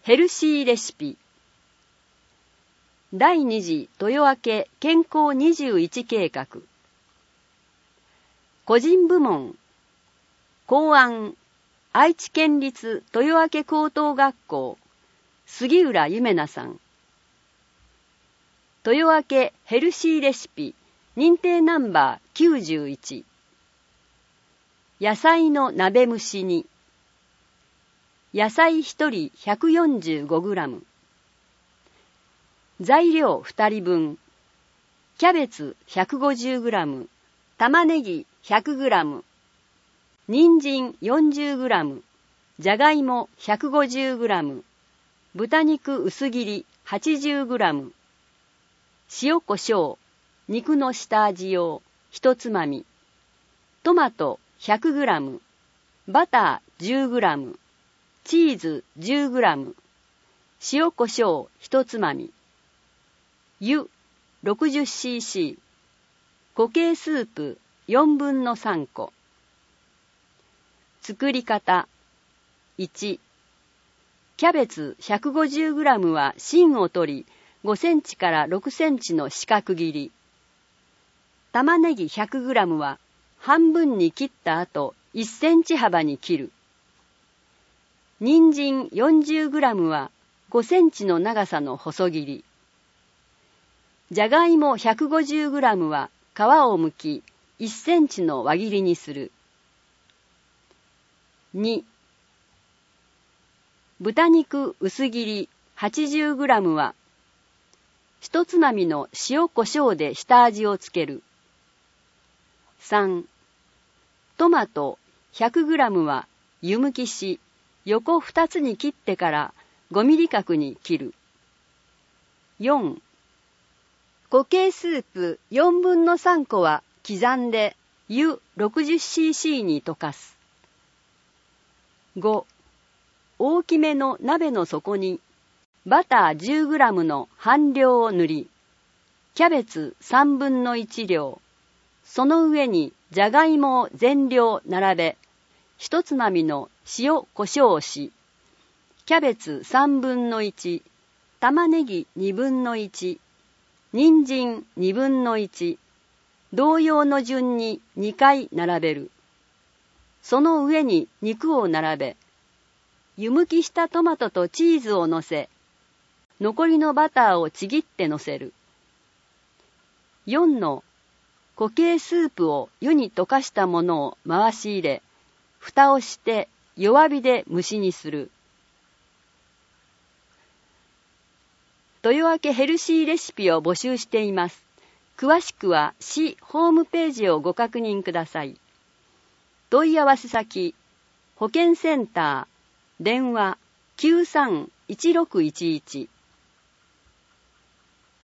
ヘルシーレシピ。第2次豊明健康21計画。個人部門。考案。愛知県立豊明高等学校。杉浦ゆめなさん。豊明ヘルシーレシピ認定ナンバー91。野菜の鍋蒸しに。野菜1人 145g。材料2人分。キャベツ 150g。玉ねぎ 100g。人参 40g。じゃがいも 150g。豚肉薄切り 80g。塩コショウ、肉の下味用1つまみ。トマト 100g。バター 10g。チーズ 10g。塩コショウ1つまみ。湯 60cc。固形スープ4分の3個。作り方。1、キャベツ 150g は芯を取り、5センチから6センチの四角切り。玉ねぎ 100g は半分に切った後、1センチ幅に切る。人参 40g は5センチの長さの細切り。じゃがいも 150g は皮を剥き、1センチの輪切りにする。2、豚肉薄切り 80g は、1つまみの塩コショウで下味をつける。3、トマト 100g は湯むきし、横2つに切ってから5ミリ角に切る。4、固形スープ4分の3個は刻んで湯 60cc に溶かす。5、大きめの鍋の底にバター 10g の半量を塗り、キャベツ3分の1量、その上にじゃがいもを全量並べ、1つまみの塩コショウをし、キャベツ3分の1、玉ねぎ2分の1、人参2分の1、同様の順に2回並べる。その上に肉を並べ、湯むきしたトマトとチーズをのせ、残りのバターをちぎってのせる。4の固形スープを湯に溶かしたものを回し入れ、蓋をして弱火で蒸しにする。豊明ヘルシーレシピを募集しています。詳しくは市ホームページをご確認ください。問い合わせ先、保健センター、電話 93-1611